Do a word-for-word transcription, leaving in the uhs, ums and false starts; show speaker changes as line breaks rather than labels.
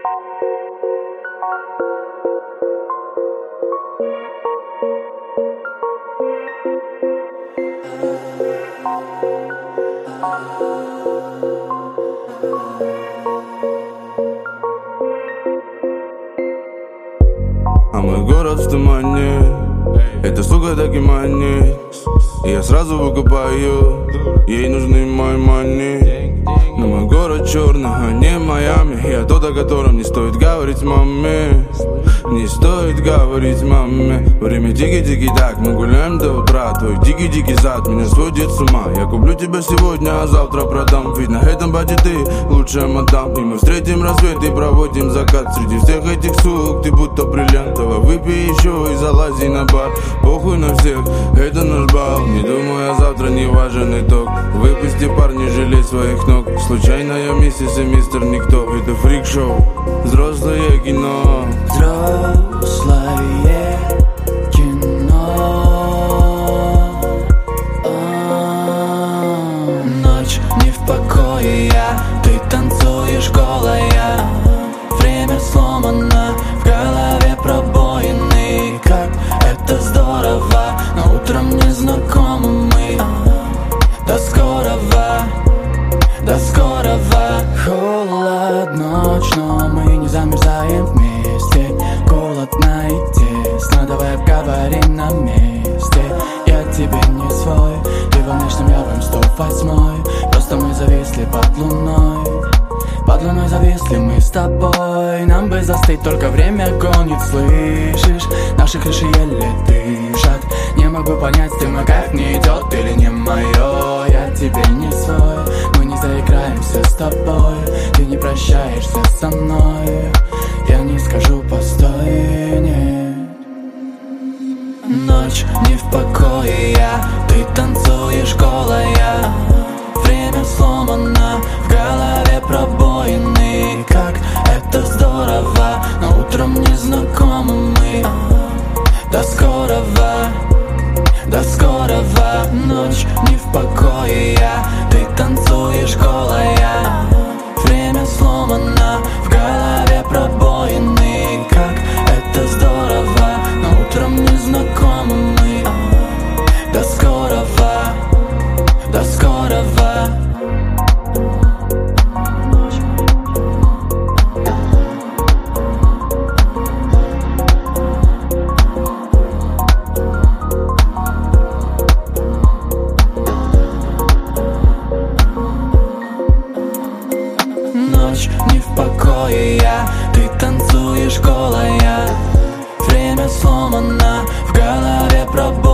А мой город в тумане, эта сука так и манит. И я сразу выкупаю, ей нужны мои мани. Но мой город черный, а не Майами. Я тот, о котором не стоит говорить маме. Не стоит говорить маме. Время тики-тики так, мы гуляем до утра. Твой дикий-дикий зад меня сводит с ума. Я куплю тебя сегодня, а завтра продам. Ведь на этом бате ты лучшая мадам. И мы встретим рассвет и проводим закат. Среди всех этих сук ты будто бриллиантовая. Выпей еще и залази на бар. Похуй на всех, это наш бал. Не думаю, а завтра не важен итог. Выпусти, парни, жалей своих ног. Случайная миссис и мистер Никто. Это фрик-шоу, взрослое кино.
Взрослое кино. А-а-а. Ночь не в покое, я, ты танцуешь голая. Время сломано, в голове пробоины. Как это здорово, но утром не знакомы мы. До скорого, до скорого. Холод, ночь, но мы не замерзаем вместе. Голод найти, давай обговорим на месте. Я тебе не свой, ты в ночном ярком сто восьмой. Просто мы зависли под луной. Под луной зависли мы с тобой. Нам бы застыть, только время гонит, слышишь? Наши крыши еле дышат. Не могу понять, ты мой кайф не идет или не мое. Я тебе не свой, мы не заиграемся с тобой. Ты не прощаешься со мной, я не скажу постой, нет. Ночь не в покое, я, ты танцуешь голая. Время сломано, в голове пробоины. Как это здорово, но утром не знакомы мы. До скорого, до скорого. Ночь не в покое, я, ты танцуешь голая. Время сломано, в голове пробоины. Как это здорово, но утром не знакомы мы. До скорого, до скорого. Ночь не в покое, я, ты танцуешь голая. Время сломано, в голове пробоины.